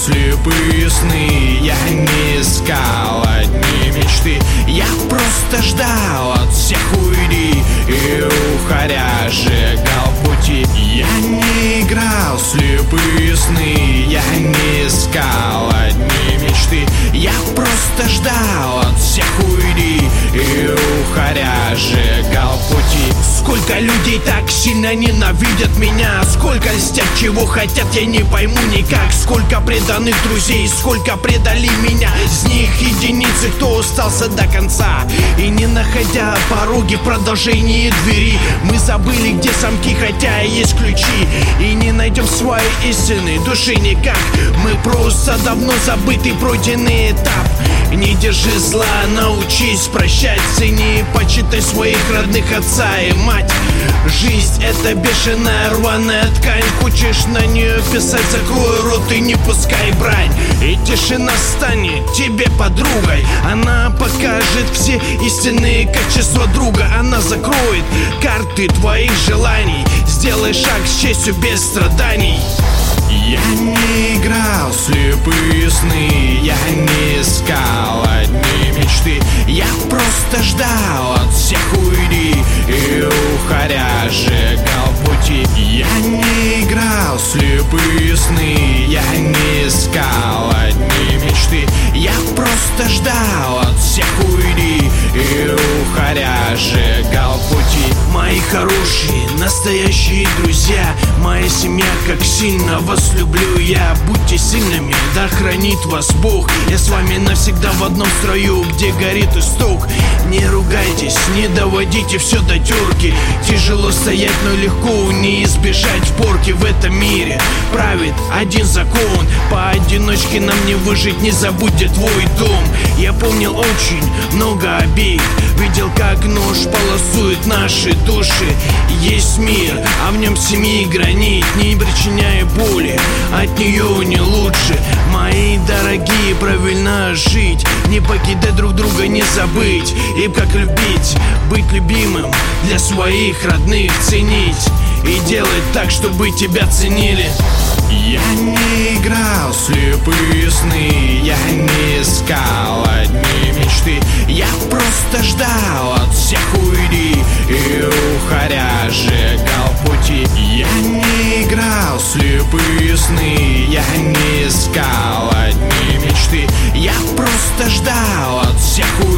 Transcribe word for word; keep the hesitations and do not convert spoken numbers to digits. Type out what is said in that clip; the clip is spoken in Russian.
слепые сны. Я не искал одни мечты, я просто ждал от всех уйди, и уходя сжигал пути. Я не играл в слепые сны, я не искал одни мечты, я просто ждал от всех уйди, и уходя сжигал пути. Сколько людей так сильно ненавидят меня, сколько льстят, чего хотят, я не пойму никак. Сколько преданных друзей, сколько предали меня, из них единицы, кто остался до конца. И не находя пороги в продолжении двери, мы забыли, где замки, хотя и есть ключи. И не найдем своей истины души никак. Мы просто давно забытый пройденный этап. Не держи зла, научись прощать, цени и почитай своих родных отца и мать. Жизнь — это бешеная рваная ткань. Хочешь на нее писать, закрой рот и не пускай брань. И тишина станет тебе подругой, она покажет все истинные качества друга. Она закроет карты твоих желаний, сделай шаг с честью без страданий. Я не играл в слепые сны, я не искал одни мечты, я просто ждал от всех уйди, и уходя сжигал пути. Я не играл в слепые сны, я не искал одни мечты, я просто ждал от всех уйди, и уходя сжигал пути. Мои хорошие, настоящие друзья, моя семья, как сильно вас люблю я. Будьте сильными, да хранит вас Бог. Я с вами навсегда в одном строю, где горит исток. Не ругайтесь, не доводите все до терки. Тяжело стоять, но легко не избежать порки. В этом мире правит один закон: поодиночке нам не выжить, не забудь, твой дом. Я помнил очень много обид, видел, как нож полосует наши души. Есть мир, а в нем семьи гранит, не причиняя боли, от нее не лучше. Мои дорогие, правильно жить, не покидать друг друга, не забыть. И как любить, быть любимым, для своих родных ценить и делать так, чтобы тебя ценили. Я не играл в слепые сны, я не искал одни мечты, я просто ждал от всех уйди, и уходя сжигал пути. Я не играл в слепые сны, я не искал одни мечты, я просто ждал от всех уйди.